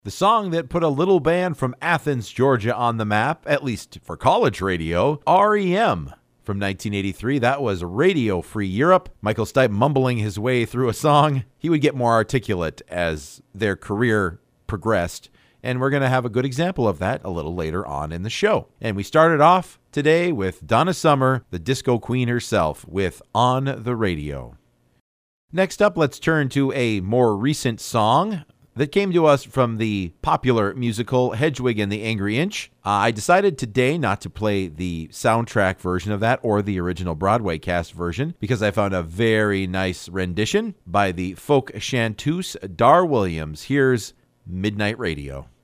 The song that put a little band from Athens, Georgia on the map, at least for college radio, REM. From 1983, that was Radio Free Europe. Michael Stipe mumbling his way through a song. He would get more articulate as their career progressed, and we're going to have a good example of that a little later on in the show. And we started off today with Donna Summer, the disco queen herself, with On the Radio. Next up, let's turn to a more recent song that came to us from the popular musical Hedwig and the Angry Inch. I decided today not to play the soundtrack version of that or the original Broadway cast version because I found a very nice rendition by the folk chanteuse Dar Williams. Here's Midnight Radio.